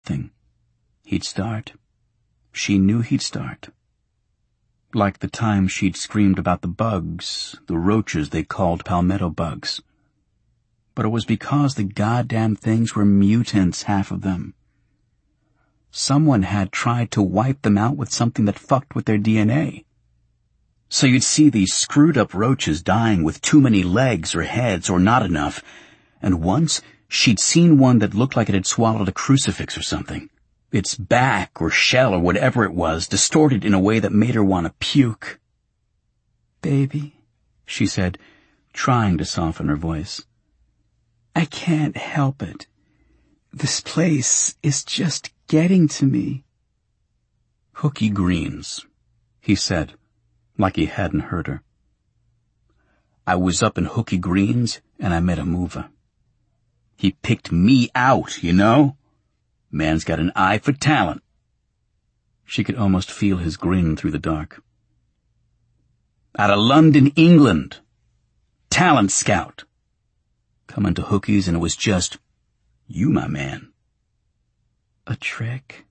thing. He'd start. She knew he'd start. Like the time she'd screamed about the bugs, the roaches they called palmetto bugs. But it was because the goddamn things were mutants, half of them. Someone had tried to wipe them out with something that fucked with their DNA. So you'd see these screwed-up roaches dying with too many legs or heads or not enough, and once she'd seen one that looked like it had swallowed a crucifix or something. Its back or shell or whatever it was distorted in a way that made her want to puke. "Baby," she said, trying to soften her voice. "I can't help it. This place is just getting to me." "Hooky Greens," he said, like he hadn't heard her. "I was up in Hooky Greens and I met a mover. He picked me out, you know? Man's got an eye for talent." She could almost feel his grin through the dark. "Out of London, England. Talent scout. Coming to Hookies and it was just, you, my man." "A trick?"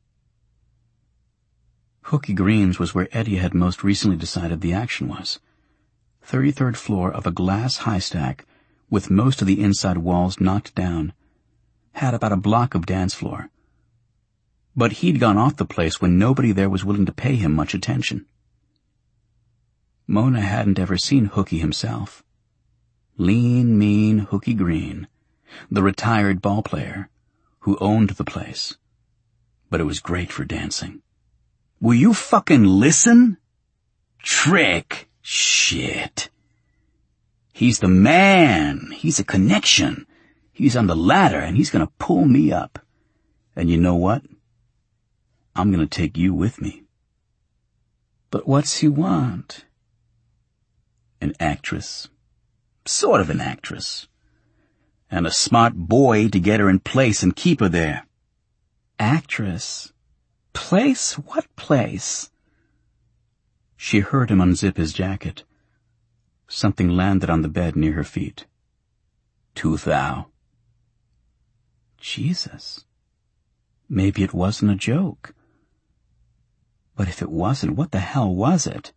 Hooky Greens was where Eddie had most recently decided the action was. 33rd floor of a glass high stack, with most of the inside walls knocked down. Had about a block of dance floor. But he'd gone off the place when nobody there was willing to pay him much attention. Mona hadn't ever seen Hooky himself. Lean, mean Hooky Green, the retired ballplayer who owned the place. But it was great for dancing. "Will you fucking listen? Trick? Shit. He's the man. He's a connection. He's on the ladder and he's gonna pull me up. And you know what? I'm gonna take you with me." "But what's he want?" "An actress. Sort of an actress. And a smart boy to get her in place and keep her there." "Actress? Place? What place?" She heard him unzip his jacket. Something landed on the bed near her feet. 2,000. Jesus. Maybe it wasn't a joke. But if it wasn't, what the hell was it?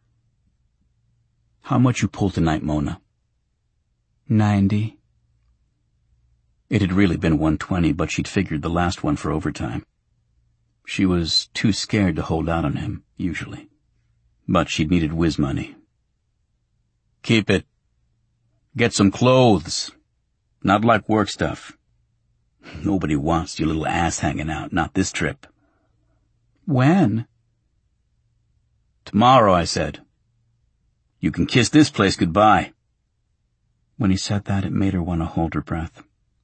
"How much you pull tonight, Mona?" 90. It had really been 120, but she'd figured the last one for overtime. She was too scared to hold out on him, usually. But she'd needed whiz money. "Keep it. Get some clothes. Not like work stuff. Nobody wants your little ass hanging out, not this trip." "When?" "Tomorrow," I said. "You can kiss this place goodbye." When he said that, it made her want to hold her breath.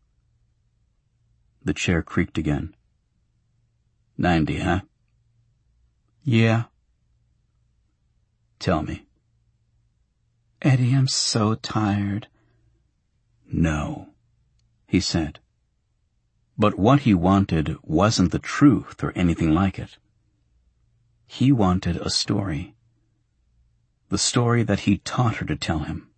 The chair creaked again. 90, huh? "Yeah." "Tell me." "Eddie, I'm so tired." "No," he said. But what he wanted wasn't the truth or anything like it. He wanted a story. The story that he taught her to tell him.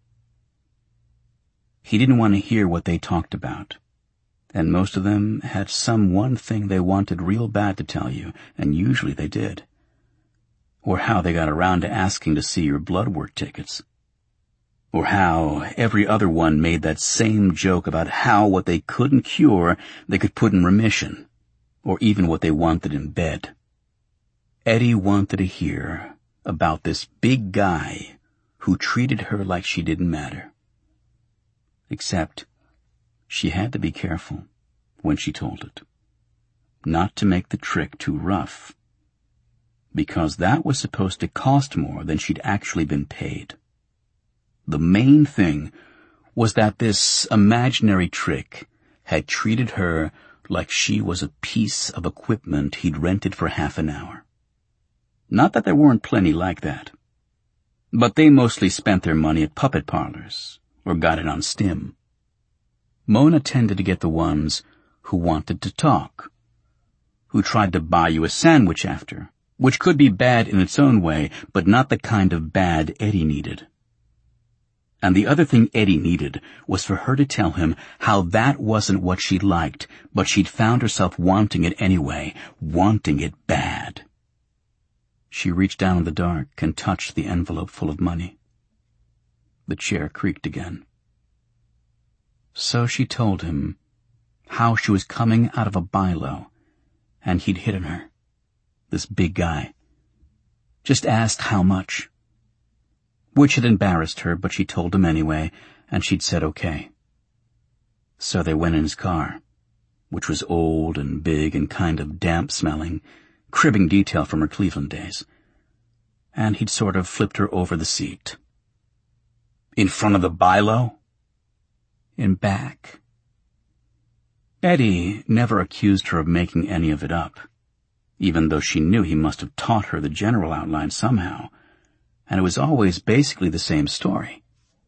He didn't want to hear what they talked about, and most of them had some one thing they wanted real bad to tell you, and usually they did. Or how they got around to asking to see your blood work tickets. Or how every other one made that same joke about how what they couldn't cure they could put in remission, or even what they wanted in bed. Eddie wanted to hear about this big guy who treated her like she didn't matter. Except she had to be careful when she told it. Not to make the trick too rough. Because that was supposed to cost more than she'd actually been paid. The main thing was that this imaginary trick had treated her like she was a piece of equipment he'd rented for half an hour. Not that there weren't plenty like that. But they mostly spent their money at puppet parlors, or got it on stim. Mona tended to get the ones who wanted to talk, who tried to buy you a sandwich after, which could be bad in its own way, but not the kind of bad Eddie needed. And the other thing Eddie needed was for her to tell him how that wasn't what she liked, but she'd found herself wanting it anyway, wanting it bad. She reached down in the dark and touched the envelope full of money. The chair creaked again. So she told him how she was coming out of a by-low, and he'd hit on her, this big guy. Just asked how much. Which had embarrassed her, but she told him anyway, and she'd said okay. So they went in his car, which was old and big and kind of damp-smelling, cribbing detail from her Cleveland days. And he'd sort of flipped her over the seat. In front of the by-low? In back. Eddie never accused her of making any of it up, even though she knew he must have taught her the general outline somehow, and it was always basically the same story.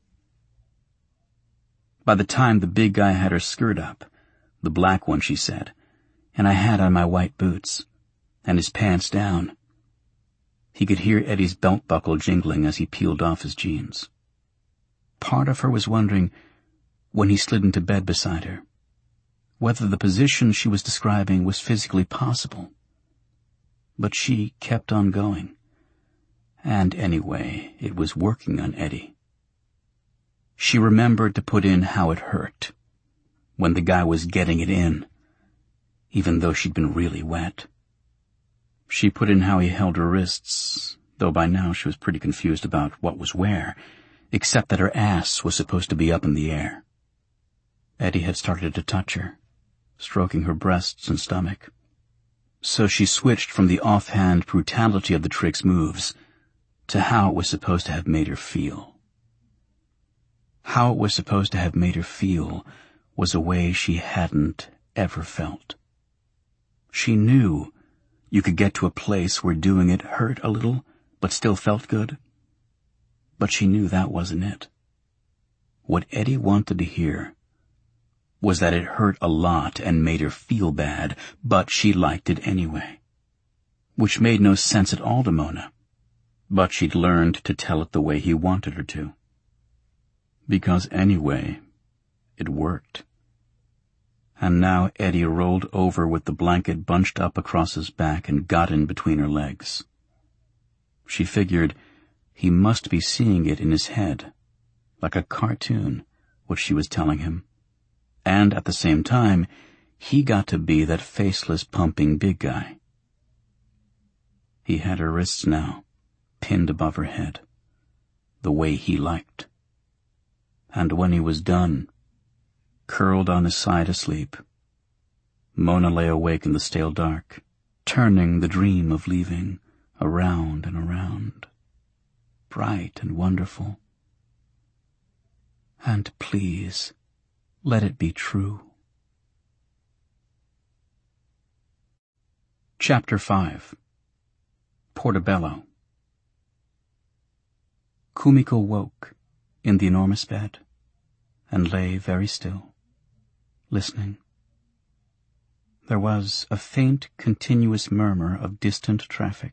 By the time the big guy had her skirt up, the black one, she said, and I had on my white boots, and his pants down, he could hear Eddie's belt buckle jingling as he peeled off his jeans. Part of her was wondering, when he slid into bed beside her, whether the position she was describing was physically possible. But she kept on going. And anyway, it was working on Eddie. She remembered to put in how it hurt, when the guy was getting it in, even though she'd been really wet. She put in how he held her wrists, though by now she was pretty confused about what was where, except that her ass was supposed to be up in the air. Eddie had started to touch her, stroking her breasts and stomach. So she switched from the offhand brutality of the trick's moves to how it was supposed to have made her feel. How it was supposed to have made her feel was a way she hadn't ever felt. She knew you could get to a place where doing it hurt a little, but still felt good. But she knew that wasn't it. What Eddie wanted to hear was that it hurt a lot and made her feel bad, but she liked it anyway. Which made no sense at all to Mona, but she'd learned to tell it the way he wanted her to. Because anyway, it worked. And now Eddie rolled over with the blanket bunched up across his back and got in between her legs. She figured he must be seeing it in his head, like a cartoon, what she was telling him. And at the same time, he got to be that faceless, pumping big guy. He had her wrists now, pinned above her head, the way he liked. And when he was done, curled on his side asleep, Mona lay awake in the stale dark, turning the dream of leaving around and around, bright and wonderful. And please, let it be true. Chapter 5. Portobello. Kumiko woke in the enormous bed and lay very still, listening. There was a faint, continuous murmur of distant traffic.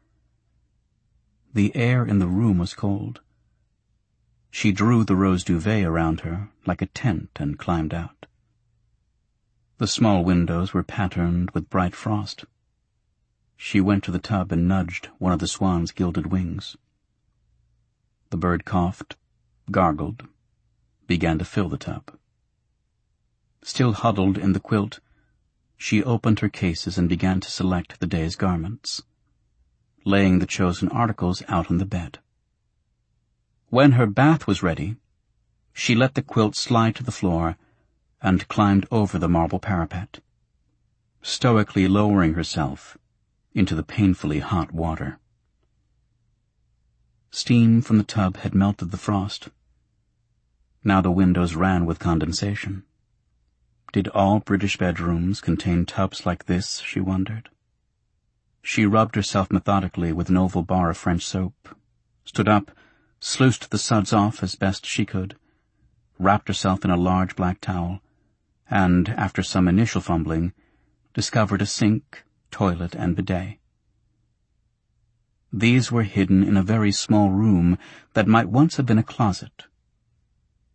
The air in the room was cold. She drew the rose duvet around her like a tent and climbed out. The small windows were patterned with bright frost. She went to the tub and nudged one of the swan's gilded wings. The bird coughed, gargled, began to fill the tub. Still huddled in the quilt, she opened her cases and began to select the day's garments, laying the chosen articles out on the bed. When her bath was ready, she let the quilt slide to the floor and climbed over the marble parapet, stoically lowering herself into the painfully hot water. Steam from the tub had melted the frost. Now the windows ran with condensation. Did all British bedrooms contain tubs like this, she wondered? She rubbed herself methodically with an oval bar of French soap, stood up, sluiced the suds off as best she could, wrapped herself in a large black towel, and, after some initial fumbling, discovered a sink, toilet, and bidet. These were hidden in a very small room that might once have been a closet,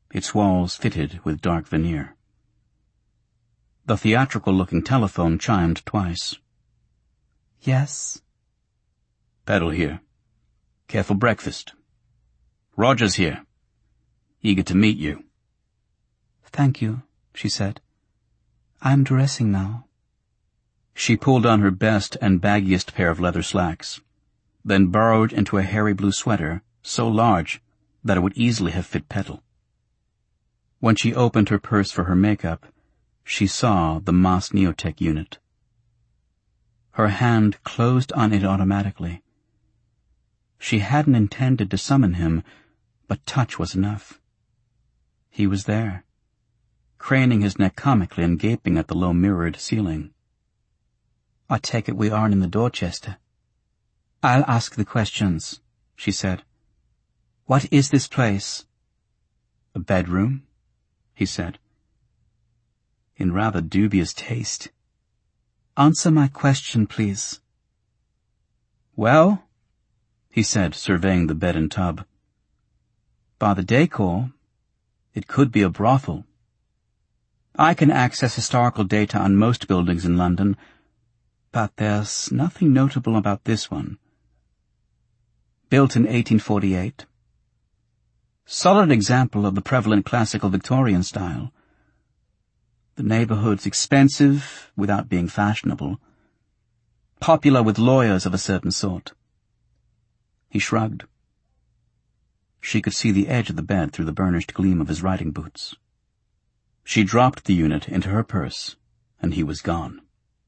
its walls fitted with dark veneer. The theatrical-looking telephone chimed twice. Yes? Petal here. Careful breakfast. Roger's here. Eager to meet you. Thank you, she said. I'm dressing now. She pulled on her best and baggiest pair of leather slacks, then burrowed into a hairy blue sweater so large that it would easily have fit Petal. When she opened her purse for her makeup, she saw the Maas Neotech unit. Her hand closed on it automatically. She hadn't intended to summon him, but touch was enough. He was there, craning his neck comically and gaping at the low mirrored ceiling. I take it we aren't in the Dorchester. I'll ask the questions, she said. What is this place? A bedroom, he said, in rather dubious taste. Answer my question, please. Well, he said, surveying the bed and tub. By the decor, it could be a brothel. I can access historical data on most buildings in London, but there's nothing notable about this one. Built in 1848. Solid example of the prevalent classical Victorian style. The neighborhood's expensive without being fashionable. Popular with lawyers of a certain sort. He shrugged. She could see the edge of the bed through the burnished gleam of his riding boots. She dropped the unit into her purse, and he was gone.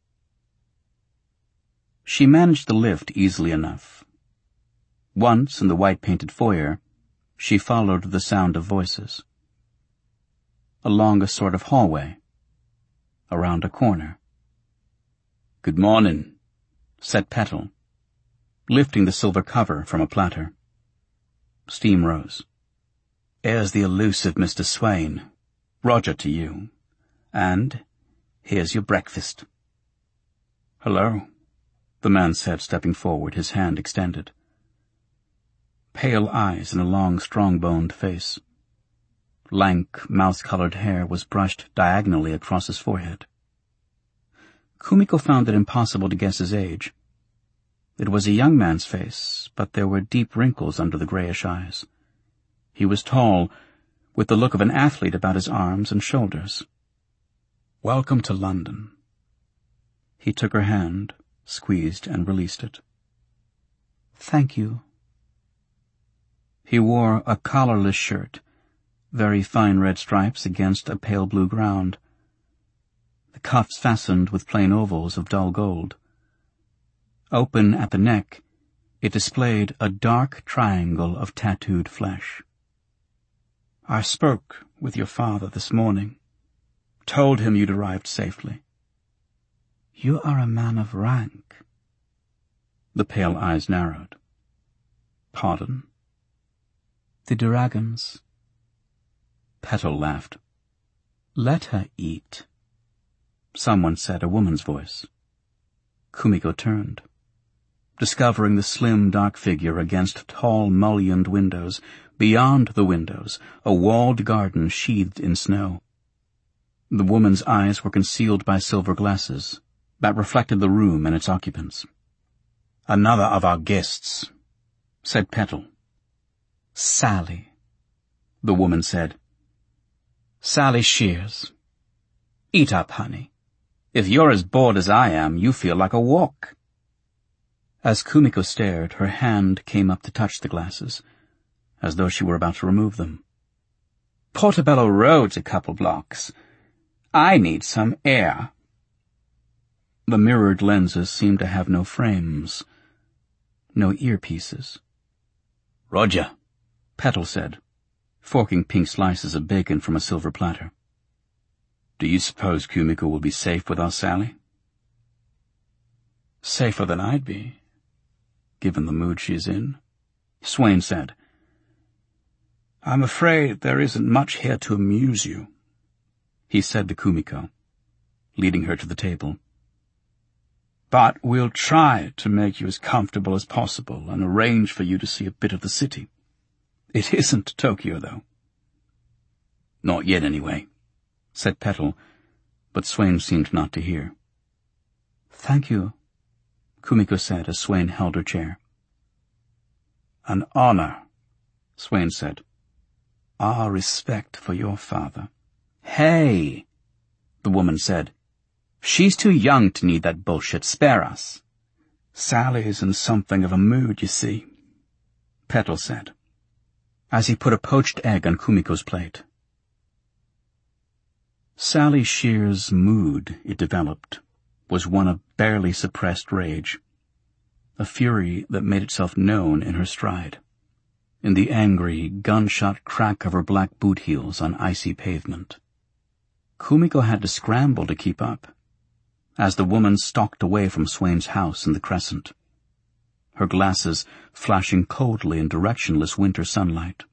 She managed the lift easily enough. Once in the white-painted foyer, she followed the sound of voices. Along a sort of hallway. Around a corner. "Good morning," said Petal, lifting the silver cover from a platter. Steam rose. "Here's the elusive Mr. Swain. Roger to you. And here's your breakfast." "Hello," the man said, stepping forward, his hand extended. Pale eyes in a long, strong-boned face. Lank, mouse-colored hair was brushed diagonally across his forehead. Kumiko found it impossible to guess his age. It was a young man's face, but there were deep wrinkles under the grayish eyes. He was tall, with the look of an athlete about his arms and shoulders. "Welcome to London." He took her hand, squeezed and released it. "Thank you." He wore a collarless shirt, very fine red stripes against a pale blue ground. The cuffs fastened with plain ovals of dull gold. Open at the neck, it displayed a dark triangle of tattooed flesh. "I spoke with your father this morning. Told him you'd arrived safely." "You are a man of rank." The pale eyes narrowed. "Pardon?" "The dragons." Petal laughed. "Let her eat," someone said, a woman's voice. Kumiko turned, discovering the slim, dark figure against tall, mullioned windows. Beyond the windows, a walled garden sheathed in snow. The woman's eyes were concealed by silver glasses that reflected the room and its occupants. "Another of our guests," said Petal. "Sally," the woman said. "Sally Shears. Eat up, honey. If you're as bored as I am, you feel like a walk." As Kumiko stared, her hand came up to touch the glasses, as though she were about to remove them. "Portobello Road's a couple blocks. I need some air." The mirrored lenses seemed to have no frames, no earpieces. "Roger," Petal said, forking pink slices of bacon from a silver platter. "Do you suppose Kumiko will be safe without Sally?" "Safer than I'd be, given the mood she's in," Swain said. "I'm afraid there isn't much here to amuse you," he said to Kumiko, leading her to the table. "But we'll try to make you as comfortable as possible and arrange for you to see a bit of the city. It isn't Tokyo, though." Not yet, anyway, said Petal, but Swain seemed not to hear. Thank you, Kumiko said as Swain held her chair. An honor, Swain said. Our respect for your father. Hey, the woman said. She's too young to need that bullshit. Spare us. Sally's in something of a mood, you see, Petal said, as he put a poached egg on Kumiko's plate. Sally Shear's mood, it developed, was one of barely suppressed rage, a fury that made itself known in her stride, in the angry, gunshot crack of her black boot heels on icy pavement. Kumiko had to scramble to keep up, as the woman stalked away from Swain's house in the crescent, her glasses flashing coldly in directionless winter sunlight.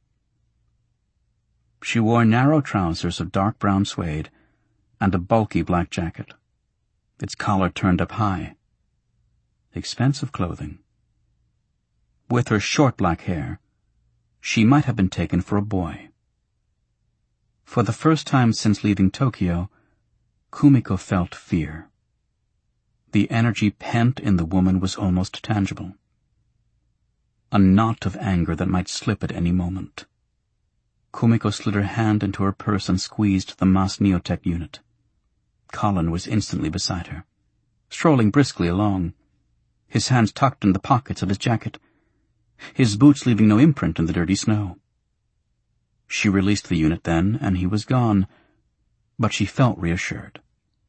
She wore narrow trousers of dark brown suede and a bulky black jacket, its collar turned up high. Expensive clothing. With her short black hair, she might have been taken for a boy. For the first time since leaving Tokyo, Kumiko felt fear. The energy pent in the woman was almost tangible. A knot of anger that might slip at any moment. Kumiko slid her hand into her purse and squeezed the Mas Neotech unit. Colin was instantly beside her, strolling briskly along, his hands tucked in the pockets of his jacket, his boots leaving no imprint in the dirty snow. She released the unit then, and he was gone, but she felt reassured.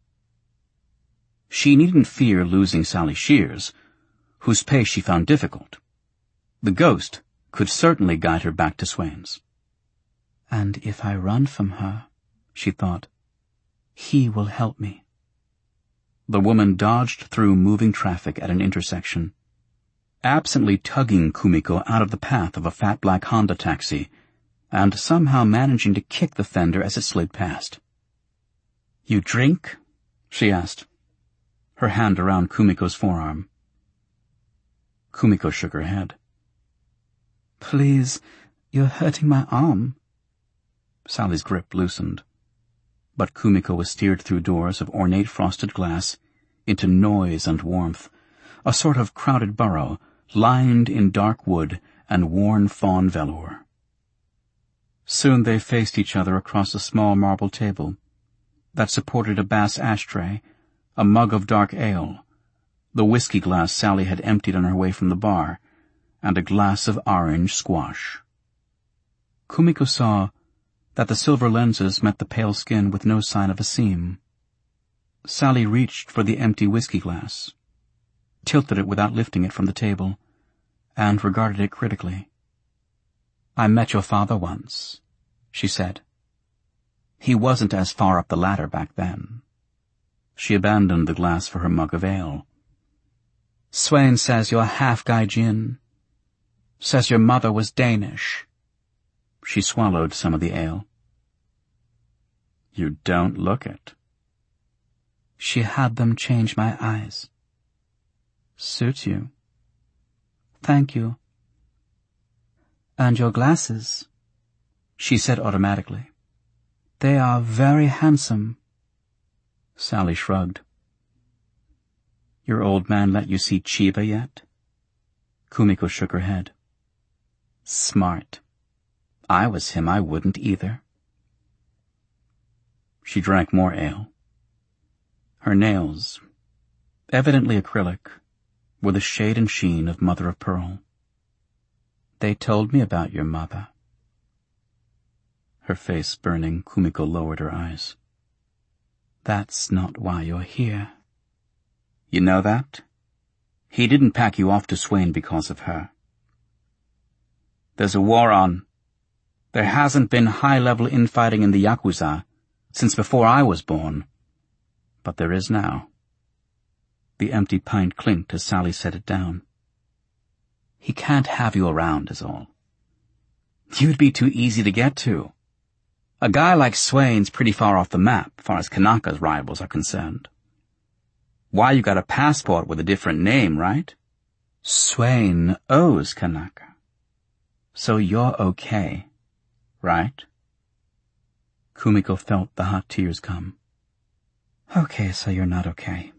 She needn't fear losing Sally Shears, whose pace she found difficult. The ghost could certainly guide her back to Swain's. And if I run from her, she thought, he will help me. The woman dodged through moving traffic at an intersection, absently tugging Kumiko out of the path of a fat black Honda taxi, and somehow managing to kick the fender as it slid past. "You drink?" she asked, her hand around Kumiko's forearm. Kumiko shook her head. "Please, you're hurting my arm." Sally's grip loosened, but Kumiko was steered through doors of ornate frosted glass into noise and warmth, a sort of crowded burrow lined in dark wood and worn fawn velour. Soon they faced each other across a small marble table that supported a bass ashtray, a mug of dark ale, the whiskey glass Sally had emptied on her way from the bar, and a glass of orange squash. Kumiko saw that the silver lenses met the pale skin with no sign of a seam. Sally reached for the empty whiskey glass, tilted it without lifting it from the table, and regarded it critically. "I met your father once," she said. "He wasn't as far up the ladder back then." She abandoned the glass for her mug of ale. "Swain says you're half Gaijin. Says your mother was Danish." She swallowed some of the ale. "You don't look it." "She had them change my eyes." "Suits you." "Thank you." "And your glasses," she said automatically. "They are very handsome." Sally shrugged. "Your old man let you see Chiba yet?" Kumiko shook her head. "Smart. I was him, I wouldn't either." She drank more ale. Her nails, evidently acrylic, were the shade and sheen of mother of pearl. "They told me about your mother." Her face burning, Kumiko lowered her eyes. "That's not why you're here." "You know that? He didn't pack you off to Swain because of her." "There's a war on. There hasn't been high-level infighting in the Yakuza since before I was born. But there is now." The empty pint clinked as Sally set it down. "He can't have you around, is all. You'd be too easy to get to. A guy like Swain's pretty far off the map, as far as Kanaka's rivals are concerned. Why, you got a passport with a different name, right? Swain owes Kanaka. So you're okay, right?" Kumiko felt the hot tears come. Okay, so you're not okay.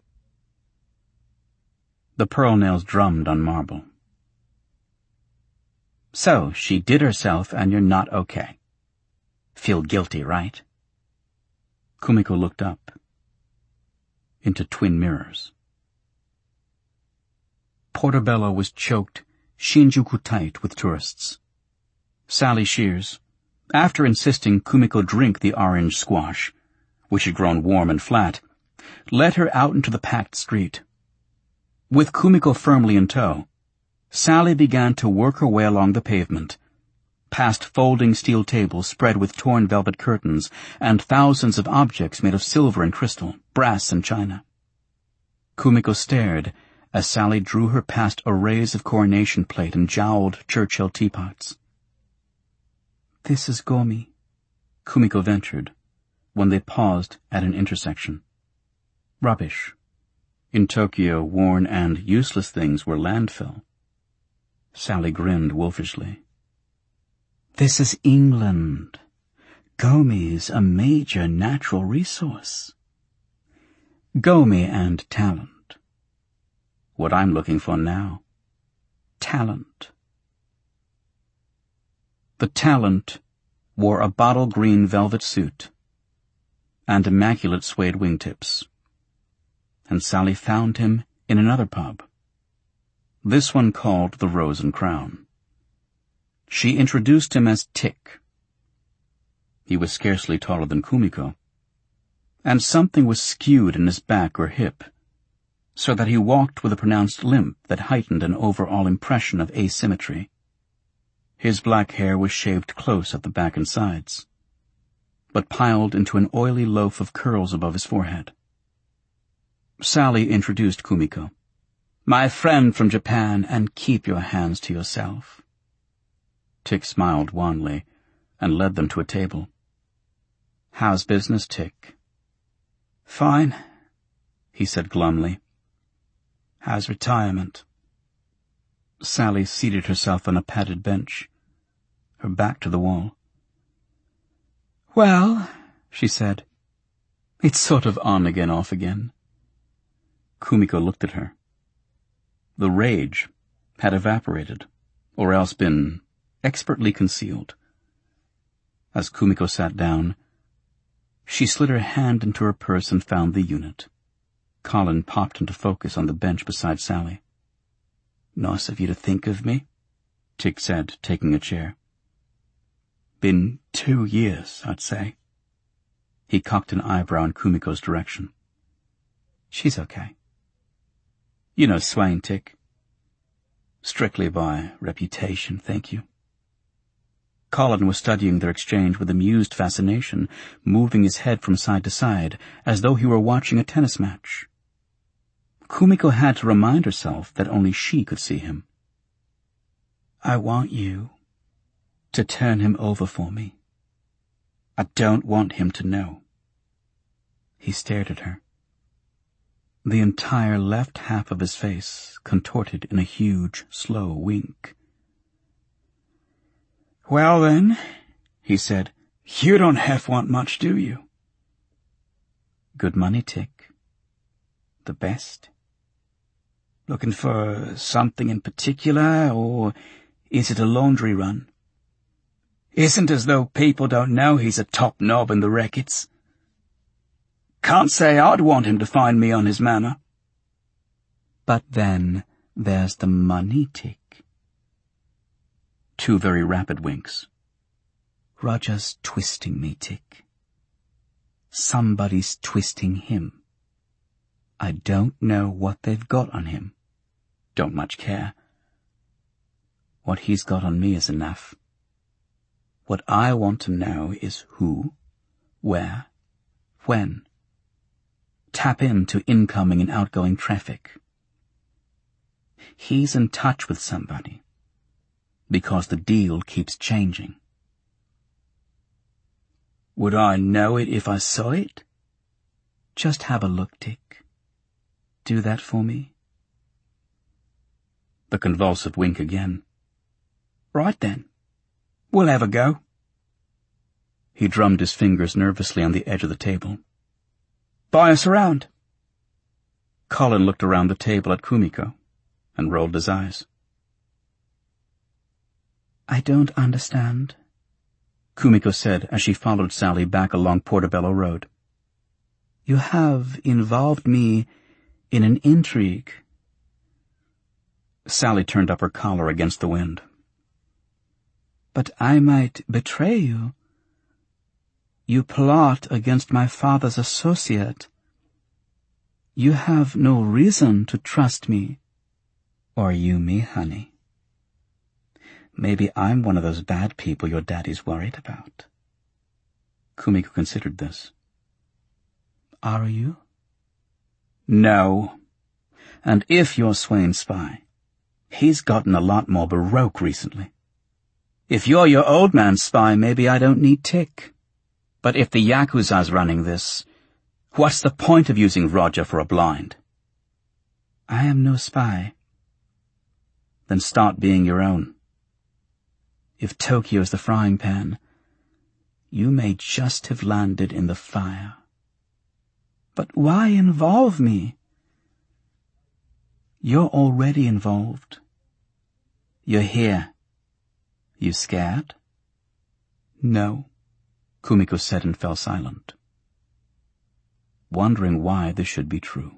The pearl nails drummed on marble. So, she did herself and you're not okay. Feel guilty, right? Kumiko looked up. Into twin mirrors. Portobello was choked Shinjuku tight with tourists. Sally Shears, after insisting Kumiko drink the orange squash, which had grown warm and flat, led her out into the packed street. With Kumiko firmly in tow, Sally began to work her way along the pavement, past folding steel tables spread with torn velvet curtains and thousands of objects made of silver and crystal, brass and china. Kumiko stared as Sally drew her past arrays of coronation plate and jowled Churchill teapots. This is Gomi, Kumiko ventured, when they paused at an intersection. Rubbish. In Tokyo, worn and useless things were landfill. Sally grinned wolfishly. This is England. Gomi's a major natural resource. Gomi and talent. What I'm looking for now. Talent. The talent wore a bottle green velvet suit and immaculate suede wingtips. And Sally found him in another pub. This one called the Rose and Crown. She introduced him as Tick. He was scarcely taller than Kumiko, and something was skewed in his back or hip, so that he walked with a pronounced limp that heightened an overall impression of asymmetry. His black hair was shaved close at the back and sides, but piled into an oily loaf of curls above his forehead. Sally introduced Kumiko. My friend from Japan, and keep your hands to yourself. Tick smiled wanly and led them to a table. How's business, Tick? Fine, he said glumly. How's retirement? Sally seated herself on a padded bench, her back to the wall. Well, she said, it's sort of on again, off again. Kumiko looked at her. The rage had evaporated, or else been expertly concealed. As Kumiko sat down, she slid her hand into her purse and found the unit. Colin popped into focus on the bench beside Sally. Nice of you to think of me, Tick said, taking a chair. Been 2 years, I'd say. He cocked an eyebrow in Kumiko's direction. She's okay. You know Swain, Tick? Strictly by reputation, thank you. Colin was studying their exchange with amused fascination, moving his head from side to side, as though he were watching a tennis match. Kumiko had to remind herself that only she could see him. I want you to turn him over for me. I don't want him to know. He stared at her. The entire left half of his face contorted in a huge, slow wink. Well then, he said, you don't half want much, do you? Good money, Tick. The best. Looking for something in particular, or is it a laundry run? Isn't as though people don't know he's a top knob in the rackets. Can't say I'd want him to find me on his manor. But then there's the money, Tick. 2 very rapid winks. Roger's twisting me, Tick. Somebody's twisting him. I don't know what they've got on him. Don't much care. What he's got on me is enough. What I want to know is who, where, when. Tap into incoming and outgoing traffic. He's in touch with somebody, because the deal keeps changing. Would I know it if I saw it? Just have a look, Tick. Do that for me. The convulsive wink again. Right then. We'll have a go. He drummed his fingers nervously on the edge of the table. "Buy us around." Colin looked around the table at Kumiko and rolled his eyes. "I don't understand," Kumiko said as she followed Sally back along Portobello Road. "You have involved me in an intrigue." Sally turned up her collar against the wind. "But I might betray you. You plot against my father's associate. You have no reason to trust me." "Or you me, honey. Maybe I'm one of those bad people your daddy's worried about." Kumiko considered this. "Are you?" "No. And if you're Swain's spy, he's gotten a lot more baroque recently. If you're your old man's spy, maybe I don't need Tick. But if the Yakuza's running this, what's the point of using Roger for a blind?" "I am no spy." "Then start being your own. If Tokyo's the frying pan, you may just have landed in the fire." "But why involve me?" "You're already involved. You're here. You scared?" "No," Kumiko said and fell silent, wondering why this should be true.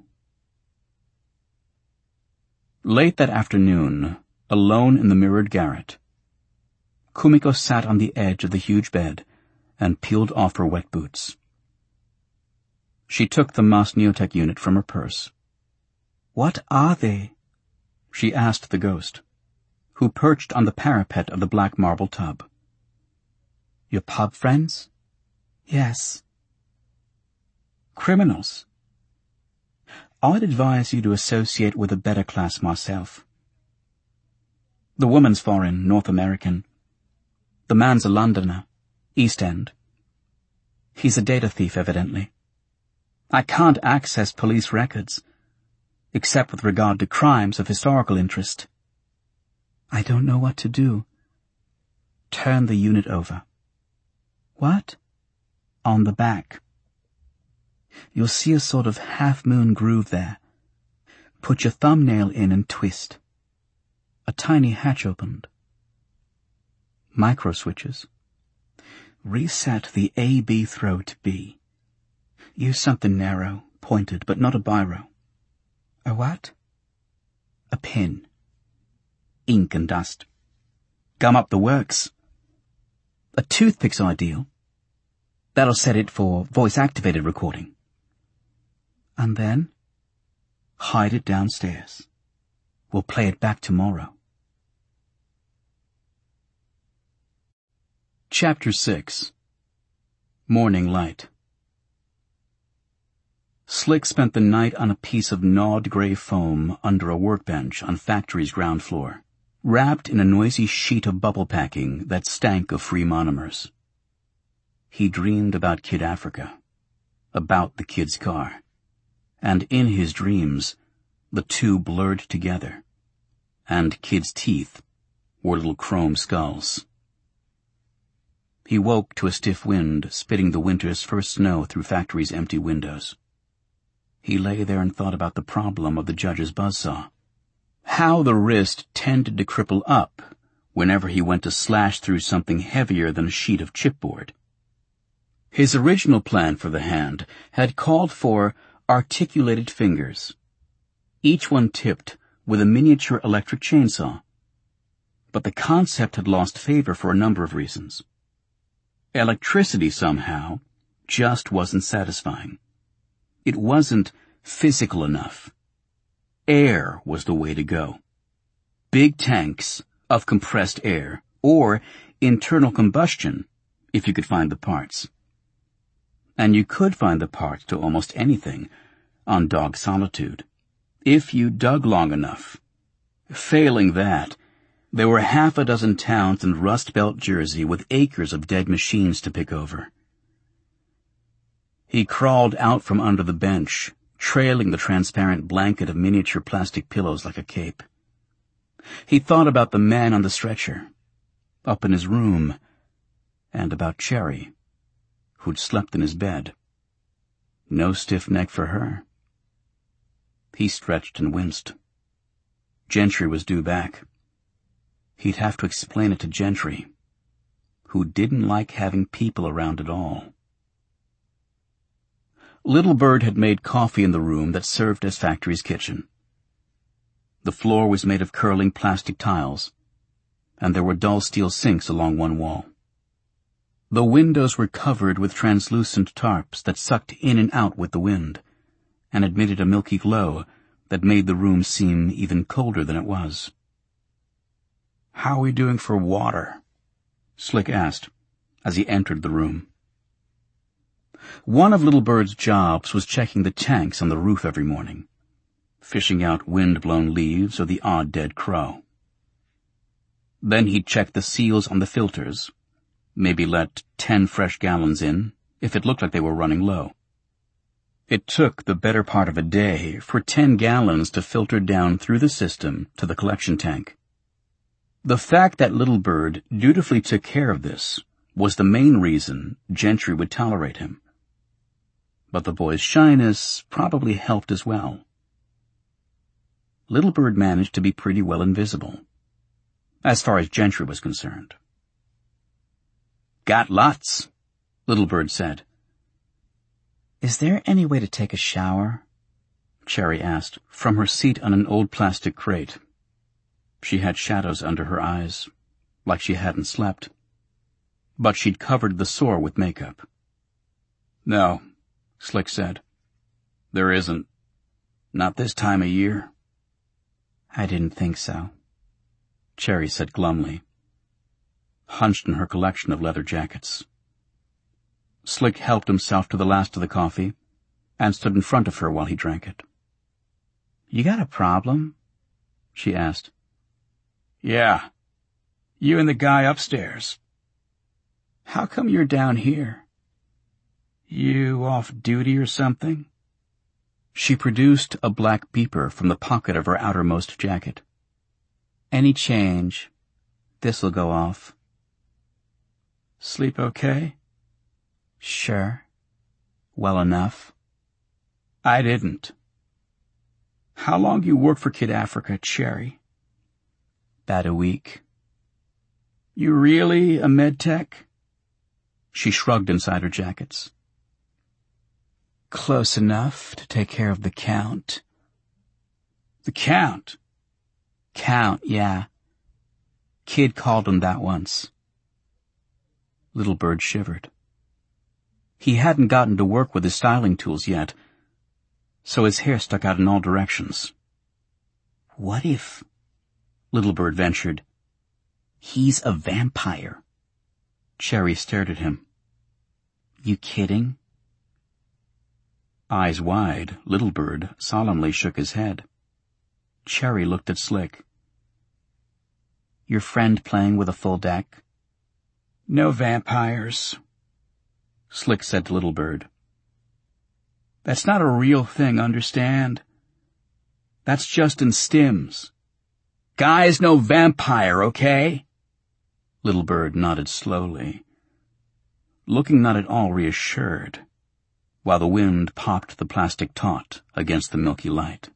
Late that afternoon, alone in the mirrored garret, Kumiko sat on the edge of the huge bed and peeled off her wet boots. She took the Mas Neotech unit from her purse. "What are they?" she asked the ghost, who perched on the parapet of the black marble tub. "Your pub friends?" "Yes." "Criminals. I'd advise you to associate with a better class myself. The woman's foreign, North American. The man's a Londoner, East End. He's a data thief, evidently. I can't access police records, except with regard to crimes of historical interest." "I don't know what to do." "Turn the unit over." "What?" "On the back. You'll see a sort of half-moon groove there. Put your thumbnail in and twist." A tiny hatch opened. Micro switches. "Reset the A-B throw to B. Use something narrow, pointed, but not a biro." "A what?" "A pin. Ink and dust. Gum up the works. A toothpick's ideal. That'll set it for voice-activated recording." "And then?" "Hide it downstairs. We'll play it back tomorrow." Chapter 6. Morning Light. Slick spent the night on a piece of gnawed gray foam under a workbench on factory's ground floor, wrapped in a noisy sheet of bubble packing that stank of free monomers. He dreamed about Kid Africa, about the kid's car, and in his dreams the two blurred together, and Kid's teeth were little chrome skulls. He woke to a stiff wind spitting the winter's first snow through factory's empty windows. He lay there and thought about the problem of the judge's buzzsaw. How the wrist tended to cripple up whenever he went to slash through something heavier than a sheet of chipboard. His original plan for the hand had called for articulated fingers, each one tipped with a miniature electric chainsaw. But the concept had lost favor for a number of reasons. Electricity, somehow, just wasn't satisfying. It wasn't physical enough. Air was the way to go. Big tanks of compressed air, or internal combustion, if you could find the parts. And you could find the parts to almost anything on Dog Solitude, if you dug long enough. Failing that, there were half a dozen towns in Rust Belt Jersey with acres of dead machines to pick over. He crawled out from under the bench, trailing the transparent blanket of miniature plastic pillows like a cape. He thought about the man on the stretcher, up in his room, and about Cherry, who'd slept in his bed. No stiff neck for her. He stretched and winced. Gentry was due back. He'd have to explain it to Gentry, who didn't like having people around at all. Little Bird had made coffee in the room that served as Factory's kitchen. The floor was made of curling plastic tiles, and there were dull steel sinks along one wall. The windows were covered with translucent tarps that sucked in and out with the wind, and admitted a milky glow that made the room seem even colder than it was. "How are we doing for water?" Slick asked as he entered the room. One of Little Bird's jobs was checking the tanks on the roof every morning, fishing out wind-blown leaves or the odd dead crow. Then he'd check the seals on the filters, maybe let 10 fresh gallons in if it looked like they were running low. It took the better part of a day for 10 gallons to filter down through the system to the collection tank. The fact that Little Bird dutifully took care of this was the main reason Gentry would tolerate him. But the boy's shyness probably helped as well. Little Bird managed to be pretty well invisible, as far as Gentry was concerned. "Got lots," Little Bird said. "Is there any way to take a shower?" Cherry asked from her seat on an old plastic crate. She had shadows under her eyes, like she hadn't slept, but she'd covered the sore with makeup. "No," Slick said. "There isn't. Not this time of year." "I didn't think so," Cherry said glumly, hunched in her collection of leather jackets. Slick helped himself to the last of the coffee and stood in front of her while he drank it. "You got a problem?" she asked. "Yeah. You and the guy upstairs. How come you're down here? You off duty or something?" She produced a black beeper from the pocket of her outermost jacket. "Any change? This'll go off." "Sleep okay?" "Sure. Well enough." "I didn't. How long you work for Kid Africa, Cherry?" "About a week." "You really a med tech?" She shrugged inside her jackets. "Close enough to take care of the Count." "The Count?" "Count, yeah. Kid called him that once." Little Bird shivered. He hadn't gotten to work with his styling tools yet, so his hair stuck out in all directions. "What if," Little Bird ventured, "he's a vampire?" Cherry stared at him. "You kidding?" Eyes wide, Little Bird solemnly shook his head. Cherry looked at Slick. "Your friend playing with a full deck?" "No vampires," Slick said to Little Bird. "That's not a real thing, understand? That's just in stims. Guy's no vampire, okay?" Little Bird nodded slowly, looking not at all reassured, while the wind popped the plastic taut against the milky light.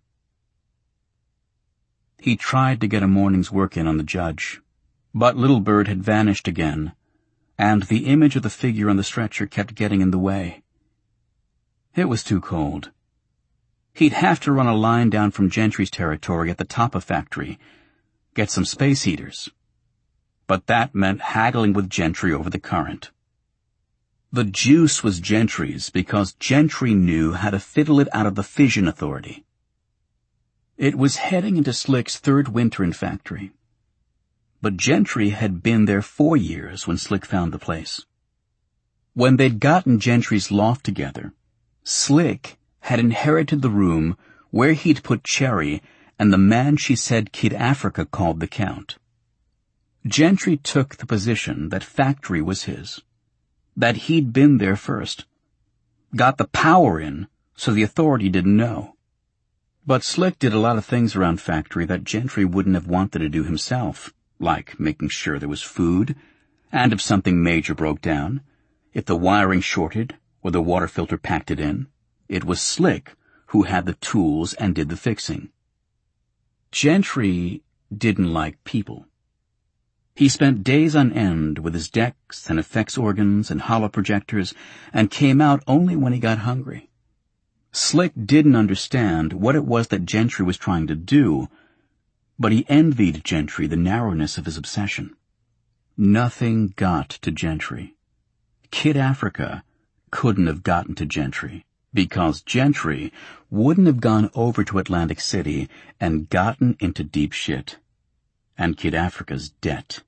He tried to get a morning's work in on the judge, but Little Bird had vanished again, and the image of the figure on the stretcher kept getting in the way. It was too cold. He'd have to run a line down from Gentry's territory at the top of Factory, get some space heaters. But that meant haggling with Gentry over the current. The juice was Gentry's because Gentry knew how to fiddle it out of the Fission Authority. It was heading into Slick's third winter in Factory, but Gentry had been there 4 years when Slick found the place. When they'd gotten Gentry's loft together, Slick had inherited the room where he'd put Cherry and the man she said Kid Africa called the Count. Gentry took the position that Factory was his, that he'd been there first, got the power in so the authority didn't know. But Slick did a lot of things around Factory that Gentry wouldn't have wanted to do himself, like making sure there was food, and if something major broke down, If the wiring shorted or the water filter packed it in, it was Slick who had the tools and did the fixing. Gentry didn't like people. He spent days on end with his decks and effects organs and hollow projectors and came out only when he got hungry. Slick didn't understand what it was that Gentry was trying to do, but he envied Gentry the narrowness of his obsession. Nothing got to Gentry. Kid Africa couldn't have gotten to Gentry, because Gentry wouldn't have gone over to Atlantic City and gotten into deep shit. And Kid Africa's debt.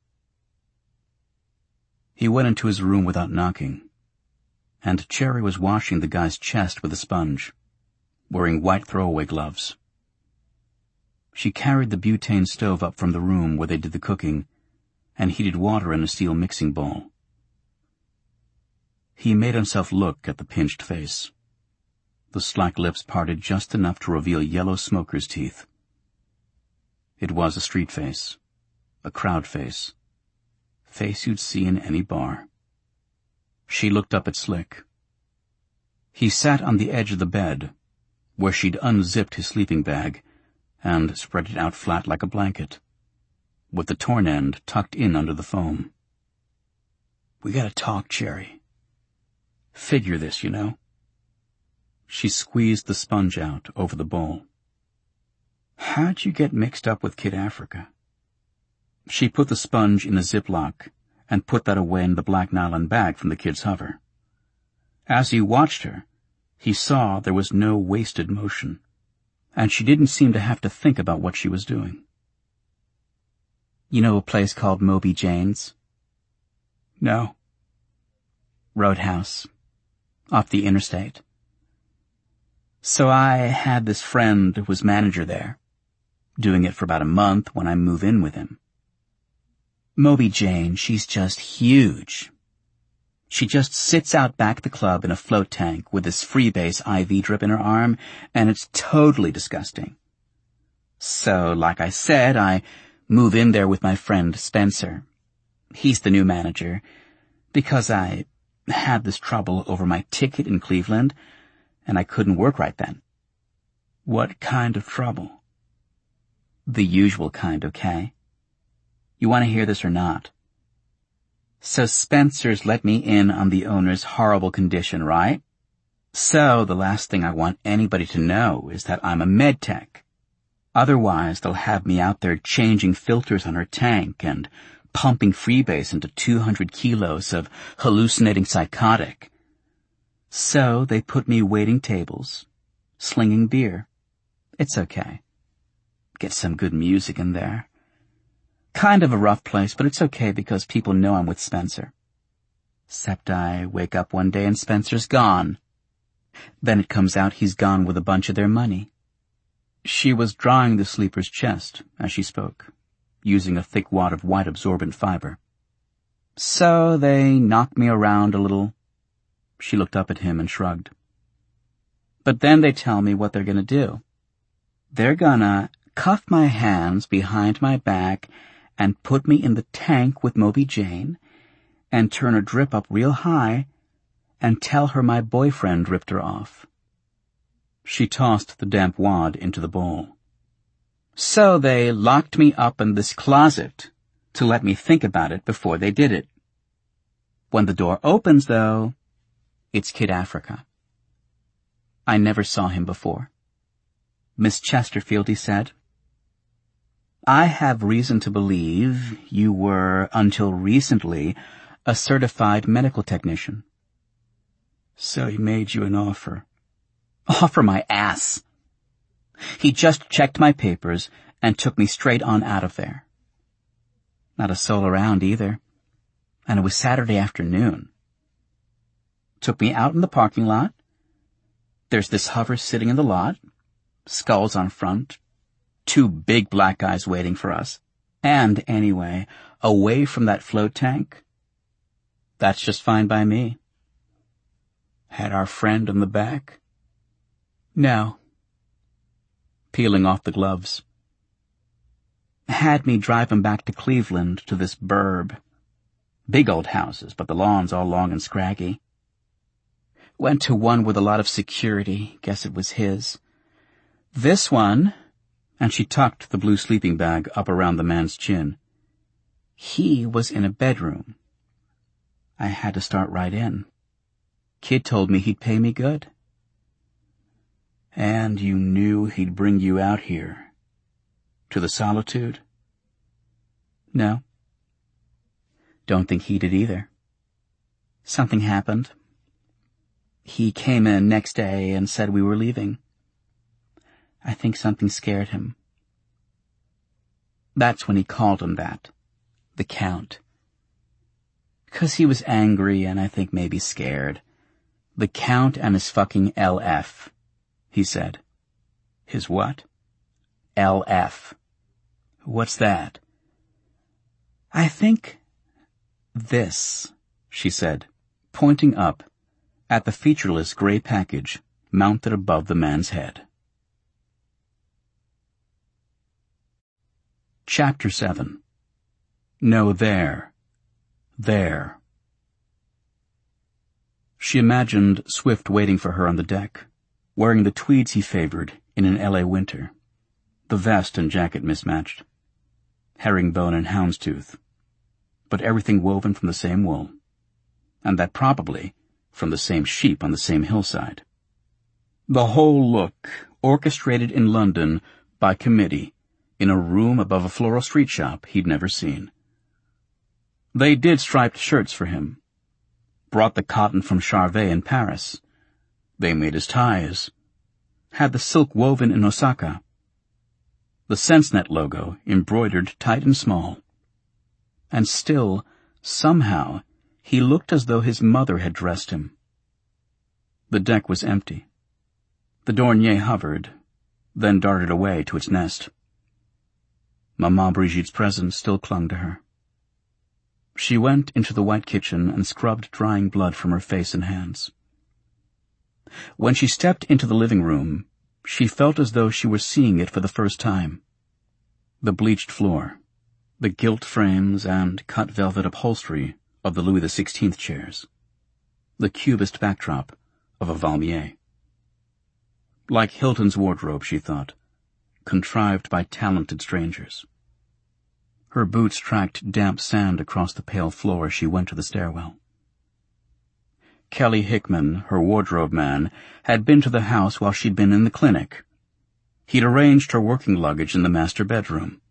He went into his room without knocking, and Cherry was washing the guy's chest with a sponge, wearing white throwaway gloves. She carried the butane stove up from the room where they did the cooking and heated water in a steel mixing bowl. He made himself look at the pinched face. The slack lips parted just enough to reveal yellow smoker's teeth. It was a street face, a crowd face you'd see in any bar. She looked up at Slick. He sat on the edge of the bed, where she'd unzipped his sleeping bag and spread it out flat like a blanket, with the torn end tucked in under the foam. "We gotta talk, Cherry. Figure this, you know." She squeezed the sponge out over the bowl. "How'd you get mixed up with Kid Africa?" She put the sponge in a Ziploc and put that away in the black nylon bag from the kid's hover. As he watched her, he saw there was no wasted motion, and she didn't seem to have to think about what she was doing. "You know a place called Moby Jane's?" "No." "Roadhouse. Off the interstate. So I had this friend who was manager there, doing it for about a month when I move in with him. Moby Jane, she's just huge. She just sits out back at the club in a float tank with this Freebase IV drip in her arm, and it's totally disgusting. So, like I said, I move in there with my friend Spencer. He's the new manager, because I had this trouble over my ticket in Cleveland, and I couldn't work right then." "What kind of trouble?" "The usual kind, okay? You want to hear this or not?" So Spencer's let me in on the owner's horrible condition, right? So the last thing I want anybody to know is that I'm a med tech. Otherwise, they'll have me out there changing filters on her tank and pumping Freebase into 200 kilos of hallucinating psychotic. So they put me waiting tables, slinging beer. It's okay. Get some good music in there. Kind of a rough place, but it's okay because people know I'm with Spencer. Except I wake up one day and Spencer's gone. Then it comes out he's gone with a bunch of their money." She was drawing the sleeper's chest as she spoke, using a thick wad of white absorbent fiber. "So they knock me around a little." She looked up at him and shrugged. "But then they tell me what they're gonna do. They're gonna cuff my hands behind my back and put me in the tank with Moby Jane, and turn a drip up real high, and tell her my boyfriend ripped her off." She tossed the damp wad into the bowl. "So they locked me up in this closet to let me think about it before they did it. When the door opens, though, it's Kid Africa. I never saw him before. 'Miss Chesterfield,' he said, 'I have reason to believe you were, until recently, a certified medical technician.'" "So he made you an offer?" "Offer my ass. He just checked my papers and took me straight on out of there. Not a soul around either, and it was Saturday afternoon. Took me out in the parking lot. There's this hover sitting in the lot, skulls on front, 2 big black guys waiting for us. And anyway, away from that float tank, that's just fine by me." "Had our friend in the back?" "No." Peeling off the gloves. "Had me drive him back to Cleveland to this burb. Big old houses, but the lawns all long and scraggy. Went to one with a lot of security. Guess it was his. This one, and she tucked the blue sleeping bag up around the man's chin. He was in a bedroom. I had to start right in. Kid told me he'd pay me good. And you knew he'd bring you out here? To the solitude? No. Don't think he did either. Something happened. He came in next day and said we were leaving. I think something scared him. That's when he called him that. The Count. 'Cause he was angry and I think maybe scared. The Count and his fucking LF, he said. His what? LF. What's that? I think this, she said, pointing up at the featureless gray package mounted above the man's head. Chapter 7. No, there. There. She imagined Swift waiting for her on the deck, wearing the tweeds he favored in an L.A. winter, the vest and jacket mismatched, herringbone and houndstooth, but everything woven from the same wool, and that probably from the same sheep on the same hillside. The whole look orchestrated in London by committee in a room above a floral street shop he'd never seen. They did striped shirts for him, brought the cotton from Charvet in Paris. They made his ties, had the silk woven in Osaka, the SenseNet logo embroidered tight and small. And still, somehow, he looked as though his mother had dressed him. The deck was empty. The Dornier hovered, then darted away to its nest. Maman Brigitte's presence still clung to her. She went into the white kitchen and scrubbed drying blood from her face and hands. When she stepped into the living room, she felt as though she were seeing it for the first time. The bleached floor, the gilt frames and cut velvet upholstery of the Louis XVI chairs, the cubist backdrop of a Valmier. Like Hilton's wardrobe, she thought, contrived by talented strangers. Her boots tracked damp sand across the pale floor as she went to the stairwell. Kelly Hickman, her wardrobe man, had been to the house while she'd been in the clinic. He'd arranged her working luggage in the master bedroom.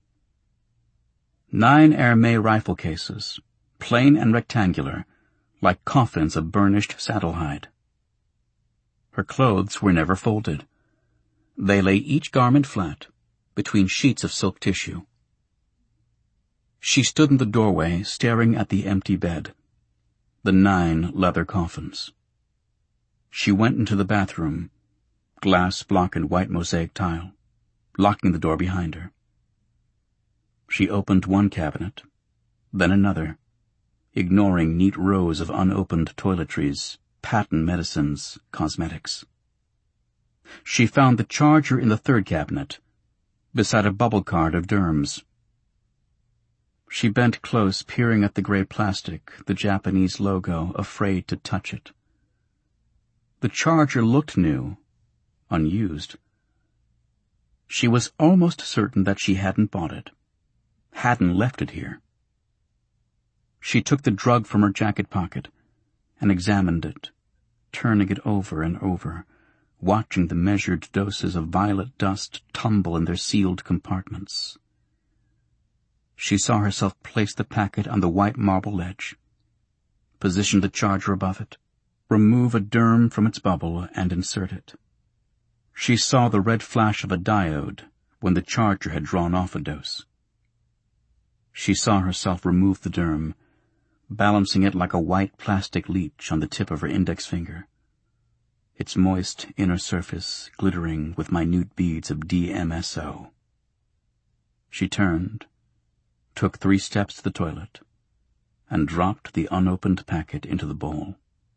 9 Hermé rifle cases, plain and rectangular, like coffins of burnished saddle-hide. Her clothes were never folded. They lay each garment flat, between sheets of silk tissue. She stood in the doorway, staring at the empty bed, the 9 leather coffins. She went into the bathroom, glass block and white mosaic tile, locking the door behind her. She opened one cabinet, then another, ignoring neat rows of unopened toiletries, patent medicines, cosmetics. She found the charger in the 3rd cabinet, beside a bubble card of Derms. She bent close, peering at the gray plastic, the Japanese logo, afraid to touch it. The charger looked new, unused. She was almost certain that she hadn't bought it, hadn't left it here. She took the drug from her jacket pocket and examined it, turning it over and over, watching the measured doses of violet dust tumble in their sealed compartments. She saw herself place the packet on the white marble ledge, position the charger above it, remove a Derm from its bubble and insert it. She saw the red flash of a diode when the charger had drawn off a dose. She saw herself remove the Derm, balancing it like a white plastic leech on the tip of her index finger, its moist inner surface glittering with minute beads of DMSO. She turned, took 3 steps to the toilet, and dropped the unopened packet into the bowl.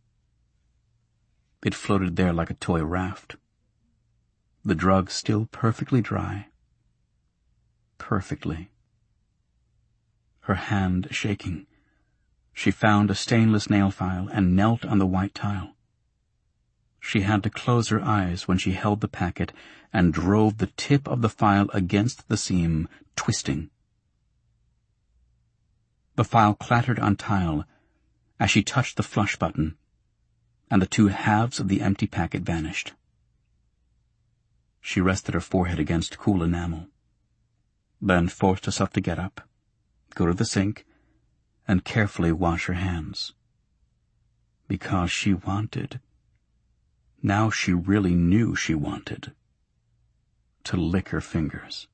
It floated there like a toy raft, the drug still perfectly dry. Perfectly. Her hand shaking, She found a stainless nail file and knelt on the white tile. She had to close her eyes when she held the packet and drove the tip of the file against the seam, twisting. The file clattered on tile as she touched the flush button, and the two halves of the empty packet vanished. She rested her forehead against cool enamel, then forced herself to get up, go to the sink, and carefully wash her hands. Because she wanted, now she really knew she wanted, to lick her fingers.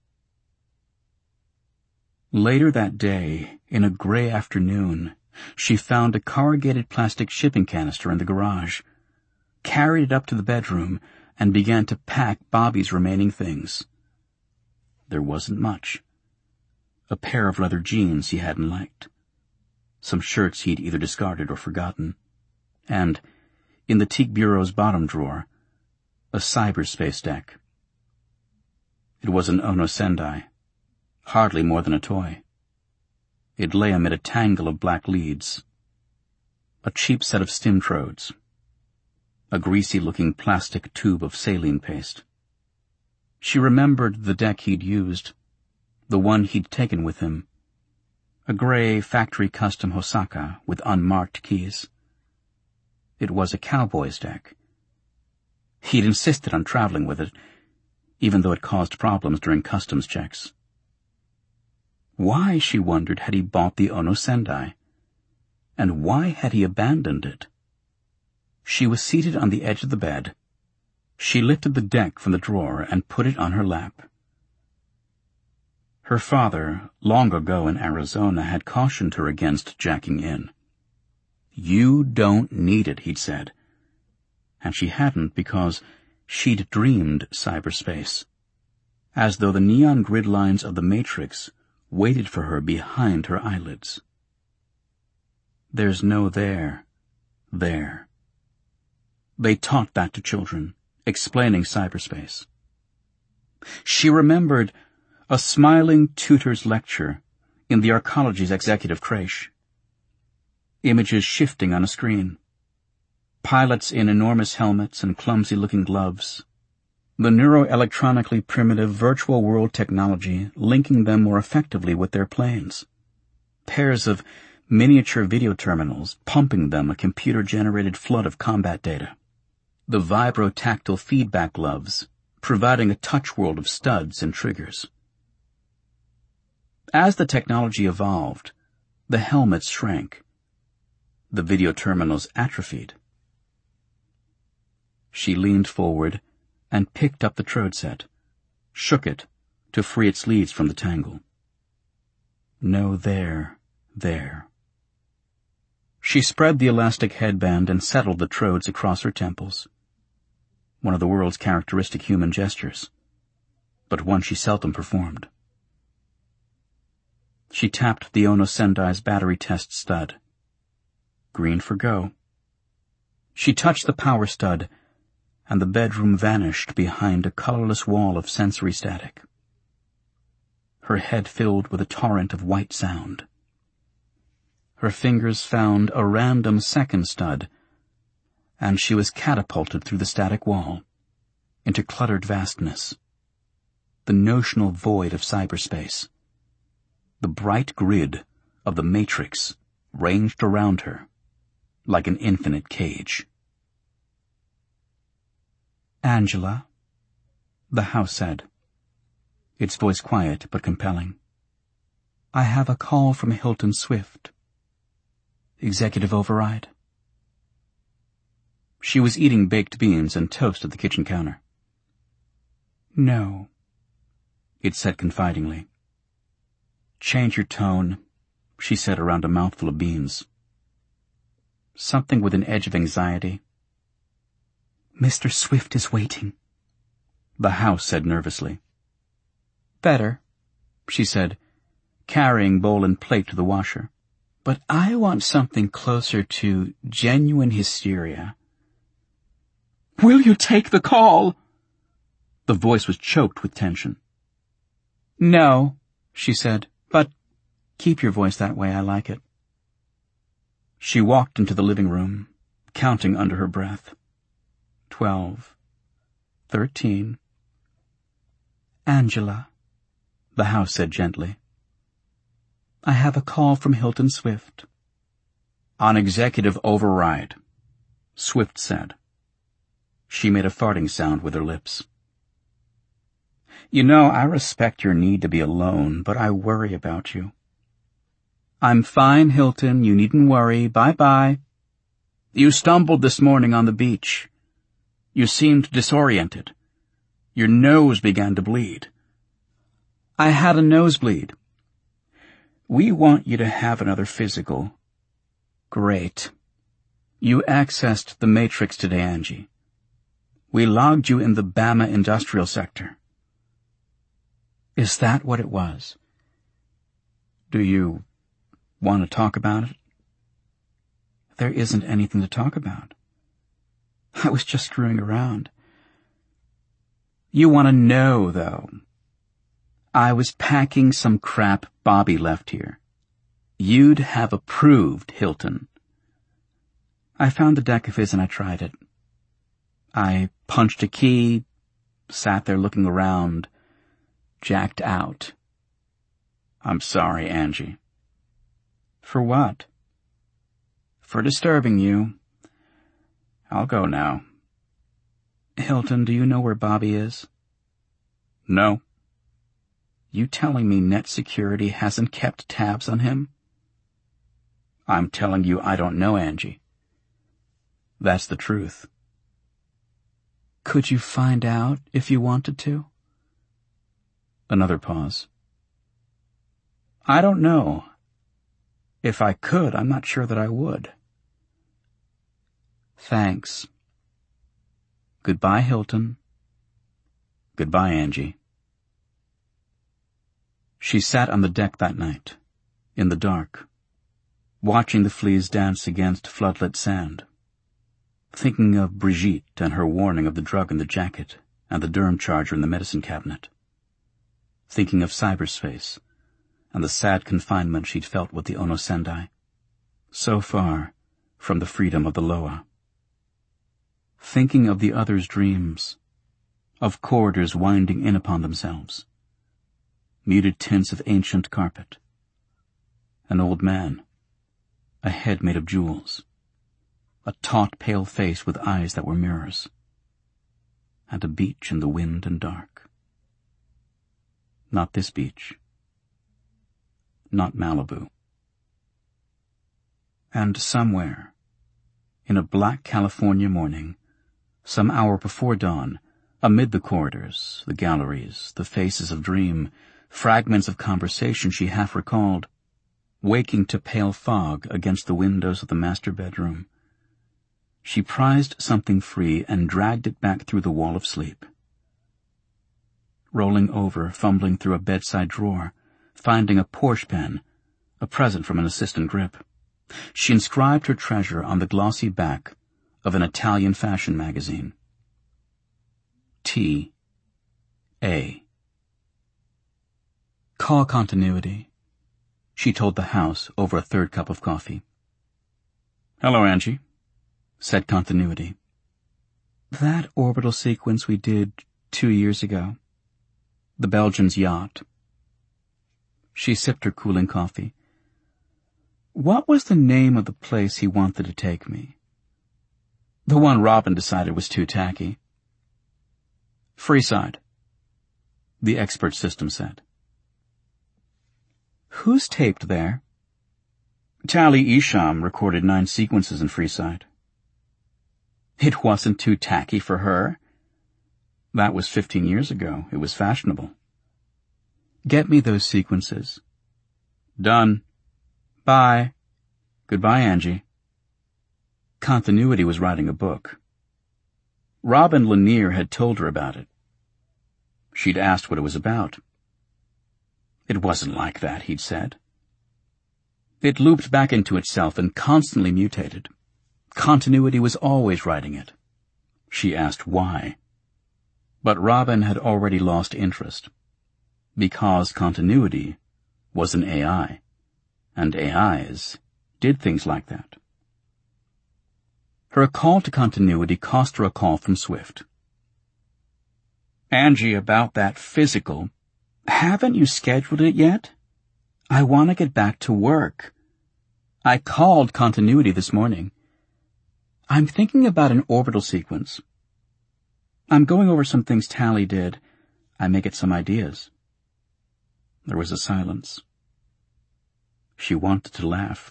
Later that day, in a gray afternoon, she found a corrugated plastic shipping canister in the garage, carried it up to the bedroom, and began to pack Bobby's remaining things. There wasn't much. A pair of leather jeans he hadn't liked, some shirts he'd either discarded or forgotten, and, in the teak bureau's bottom drawer, a cyberspace deck. It was an Ono Sendai, hardly more than a toy. It lay amid a tangle of black leads, a cheap set of Stimtrodes, a greasy-looking plastic tube of saline paste. She remembered the deck he'd used, the one he'd taken with him, a gray factory-custom Hosaka with unmarked keys. It was a cowboy's deck. He'd insisted on traveling with it, even though it caused problems during customs checks. Why, she wondered, had he bought the Ono Sendai? And why had he abandoned it? She was seated on the edge of the bed. She lifted the deck from the drawer and put it on her lap. Her father, long ago in Arizona, had cautioned her against jacking in. You don't need it, he'd said. And she hadn't because she'd dreamed cyberspace, as though the neon grid lines of the Matrix waited for her behind her eyelids. There's no there. They taught that to children, explaining cyberspace. She remembered a smiling tutor's lecture in the Arcology's executive creche. Images shifting on a screen. Pilots in enormous helmets and clumsy-looking gloves. The neuroelectronically primitive virtual world technology linking them more effectively with their planes. Pairs of miniature video terminals pumping them a computer-generated flood of combat data. The vibro-tactile feedback gloves providing a touch world of studs and triggers. As the technology evolved, the helmets shrank. The video terminals atrophied. She leaned forward and picked up the Trode set, shook it to free its leads from the tangle. No there. She spread the elastic headband and settled the Trodes across her temples. One of the world's characteristic human gestures, but one she seldom performed. She tapped the Ono Sendai's battery test stud. Green for go. She touched the power stud, and the bedroom vanished behind a colorless wall of sensory static. Her head filled with a torrent of white sound. Her fingers found a random second stud, and she was catapulted through the static wall, into cluttered vastness, the notional void of cyberspace. The bright grid of the Matrix ranged around her like an infinite cage. Angela, the house said, its voice quiet but compelling. I have a call from Hilton Swift. Executive override? She was eating baked beans and toast at the kitchen counter. No, it said confidingly. Change your tone, she said around a mouthful of beans. Something with an edge of anxiety. Mr. Swift is waiting, the house said nervously. Better, she said, carrying bowl and plate to the washer. But I want something closer to genuine hysteria. Will you take the call? The voice was choked with tension. No, she said, but keep your voice that way, I like it. She walked into the living room, counting under her breath. 12, 13. Angela, the house said gently. I have a call from Hilton Swift. On executive override, Swift said. She made a farting sound with her lips. You know, I respect your need to be alone, but I worry about you. I'm fine, Hilton. You needn't worry. Bye-bye. You stumbled this morning on the beach. You seemed disoriented. Your nose began to bleed. I had a nosebleed. We want you to have another physical. Great. You accessed the Matrix today, Angie. We logged you in the Bama industrial sector. Is that what it was? Do you want to talk about it? There isn't anything to talk about. I was just screwing around. You want to know, though. I was packing some crap Bobby left here. You'd have approved, Hilton. I found the deck of his and I tried it. I punched a key, sat there looking around, jacked out. I'm sorry, Angie. For what? For disturbing you. I'll go now. Hilton, do you know where Bobby is? No. You telling me Net Security hasn't kept tabs on him? I'm telling you I don't know, Angie. That's the truth. Could you find out if you wanted to? Another pause. I don't know. If I could, I'm not sure that I would. Thanks. Goodbye, Hilton. Goodbye, Angie. She sat on the deck that night, in the dark, watching the fleas dance against floodlit sand, thinking of Brigitte and her warning of the drug in the jacket and the Durham charger in the medicine cabinet, thinking of cyberspace and the sad confinement she'd felt with the Ono Sendai, so far from the freedom of the Loa, thinking of the others' dreams, of corridors winding in upon themselves, muted tints of ancient carpet, an old man, a head made of jewels, a taut pale face with eyes that were mirrors, and a beach in the wind and dark. Not this beach. Not Malibu. And somewhere, in a black California morning, some hour before dawn, amid the corridors, the galleries, the faces of dream, fragments of conversation she half recalled, waking to pale fog against the windows of the master bedroom, she prized something free and dragged it back through the wall of sleep. Rolling over, fumbling through a bedside drawer, finding a Porsche pen, a present from an assistant grip, she inscribed her treasure on the glossy back of an Italian fashion magazine. T.A. Call continuity, she told the house over a third cup of coffee. Hello, Angie, said continuity. That orbital sequence we did 2 years ago. The Belgian's yacht. She sipped her cooling coffee. What was the name of the place he wanted to take me? The one Robin decided was too tacky. Freeside, the expert system said. Who's taped there? Tali Isham recorded 9 sequences in Freeside. It wasn't too tacky for her. That was 15 years ago. It was fashionable. Get me those sequences. Done. Bye. Goodbye, Angie. Continuity was writing a book. Robin Lanier had told her about it. She'd asked what it was about. It wasn't like that, he'd said. It looped back into itself and constantly mutated. Continuity was always writing it. She asked why. But Robin had already lost interest. Because continuity was an AI, and AIs did things like that. Her call to continuity cost her a call from Swift. "Angie, about that physical. Haven't you scheduled it yet? I want to get back to work. I called continuity this morning. I'm thinking about an orbital sequence. I'm going over some things Tally did. I may get some ideas." There was a silence. She wanted to laugh.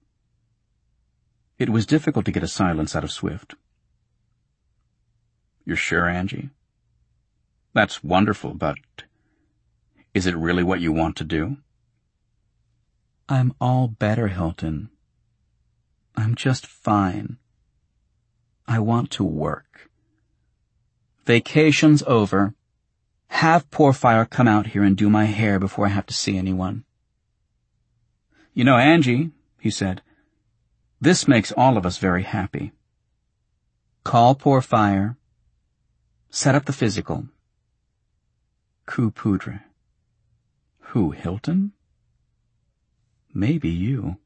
It was difficult to get a silence out of Swift. "You're sure, Angie? That's wonderful, but is it really what you want to do?" "I'm all better, Hilton. I'm just fine. I want to work. Vacation's over. Have Porfire come out here and do my hair before I have to see anyone." "You know, Angie," he said, "this makes all of us very happy. Call Porfire. Set up the physical. Coup poudre. Who, Hilton? Maybe you."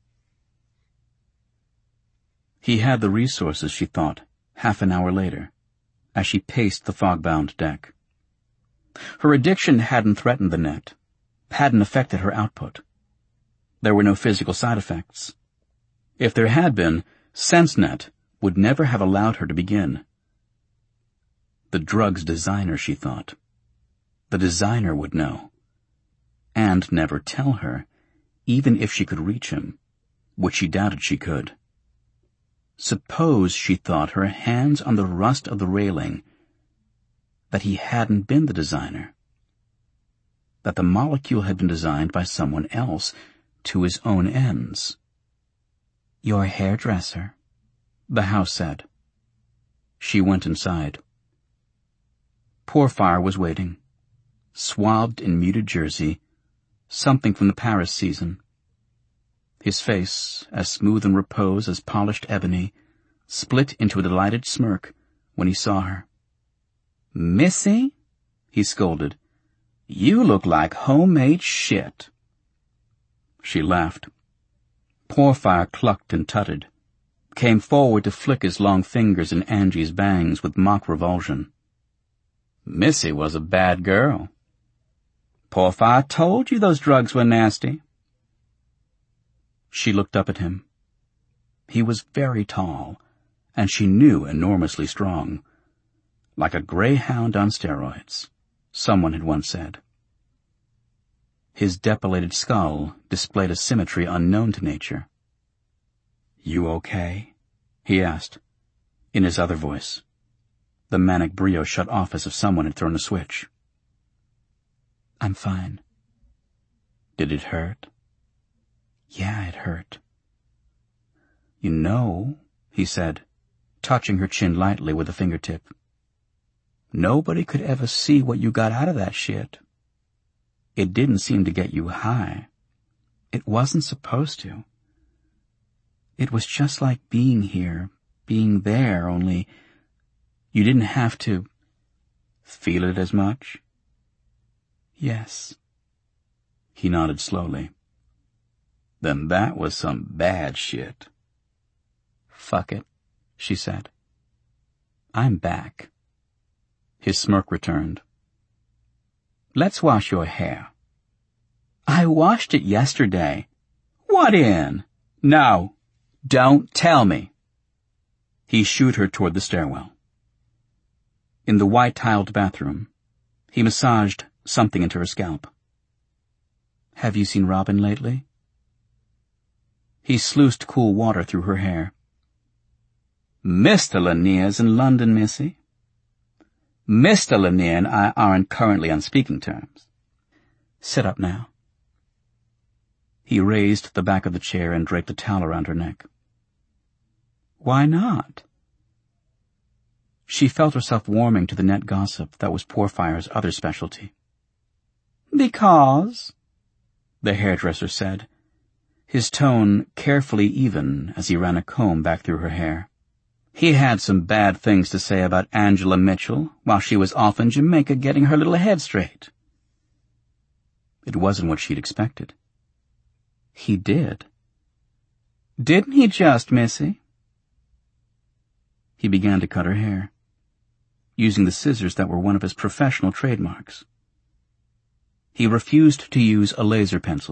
He had the resources, she thought, half an hour later, as she paced the fog-bound deck. Her addiction hadn't threatened the net, hadn't affected her output. There were no physical side effects. If there had been, SenseNet would never have allowed her to begin. The drug's designer, she thought. The designer would know. And never tell her, even if she could reach him, which she doubted she could. Suppose, she thought, her hands on the rust of the railing, that he hadn't been the designer. That the molecule had been designed by someone else, to his own ends. "Your hairdresser," the house said. She went inside. Porfire was waiting, swathed in muted jersey, something from the Paris season. His face, as smooth in repose as polished ebony, split into a delighted smirk when he saw her. "Missy," he scolded, "you look like homemade shit." She laughed. Porfire clucked and tutted, came forward to flick his long fingers in Angie's bangs with mock revulsion. "Missy was a bad girl. Porfire told you those drugs were nasty." She looked up at him. He was very tall, and she knew enormously strong. Like a greyhound on steroids, someone had once said. His depilated skull displayed a symmetry unknown to nature. "You okay?" he asked, in his other voice. The manic brio shut off as if someone had thrown a switch. "I'm fine." "Did it hurt?" "Yeah, it hurt." "You know," he said, touching her chin lightly with a fingertip, "nobody could ever see what you got out of that shit. It didn't seem to get you high. It wasn't supposed to. It was just like being here, being there, only you didn't have to feel it as much." "Yes." He nodded slowly. "Then that was some bad shit." "Fuck it," she said. "I'm back." His smirk returned. "Let's wash your hair." "I washed it yesterday." "What in?" "No, don't tell me." He shooed her toward the stairwell. In the white-tiled bathroom, he massaged something into her scalp. "Have you seen Robin lately?" He sluiced cool water through her hair. "Mr. Lanier's in London, Missy. Mr. Lanier and I aren't currently on speaking terms. Sit up now." He raised the back of the chair and draped a towel around her neck. "Why not?" She felt herself warming to the net gossip that was Porfire's other specialty. "Because," the hairdresser said, his tone carefully even as he ran a comb back through her hair. He had some bad things to say about Angela Mitchell while she was off in Jamaica getting her little head straight. It wasn't what she'd expected. He did. "Didn't he just, Missy?" He began to cut her hair, using the scissors that were one of his professional trademarks. He refused to use a laser pencil